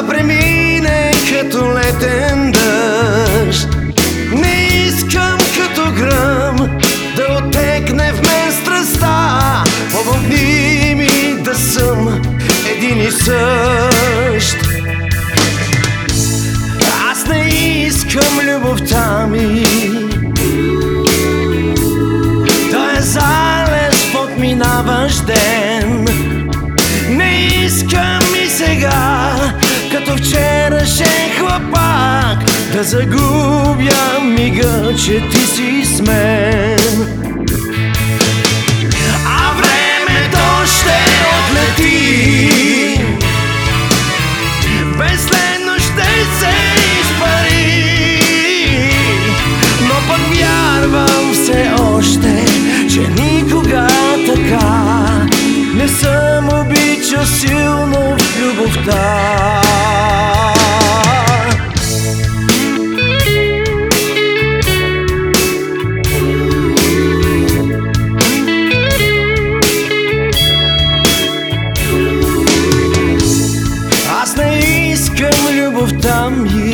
да премине като летен дъжд. Не искам като гръм да отекне в мен страстта. Помогни ми да съм един и същ. Аз не искам любовта ми да е залез в отминаващ ден. Не искам и сега, като вчерашен хлапак, да загубя мига, че ти си с мен. А времето ще отлети, безследно ще се изпари, но пък вярвам все още, че никога така не съм обичал силно в любовта. Аз не искам любовта ми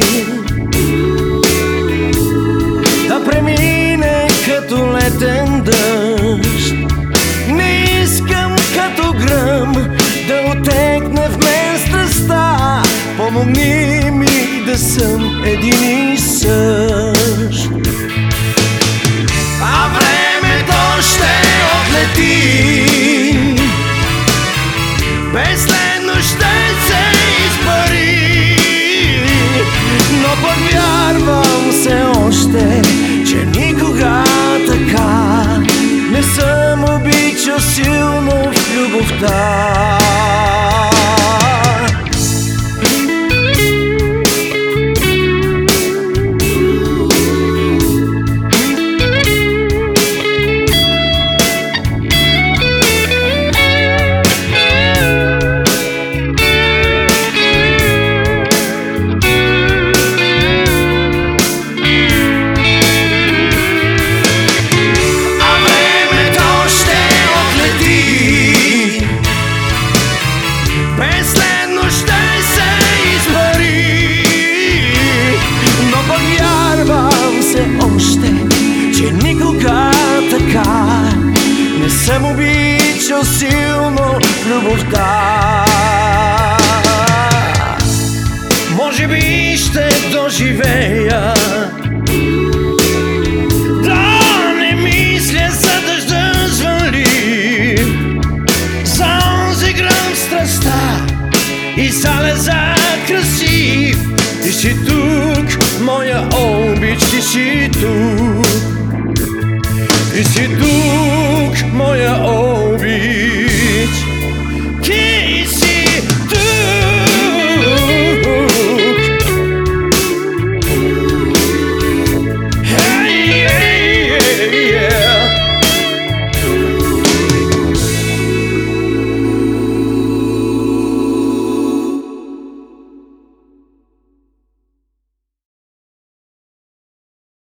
да премине като летен дъжд. Не искам като гръм да отекне в мен страстта. Помогни ми да съм един и същ. А времето ще отлети, безследно ще се изпари, но пък вярвам все още, че никога така не съм обичал силно в любовта. Безследно ще се изпари, но пък вярвам все още, че никога така не съм обичал силно любовта. Може би ще доживея да не мисля за дъжда звънли, за онзи гръм страстта и залеза красив. Ти си тук, моя обич, ти си тук. Ти си тук, моя обич.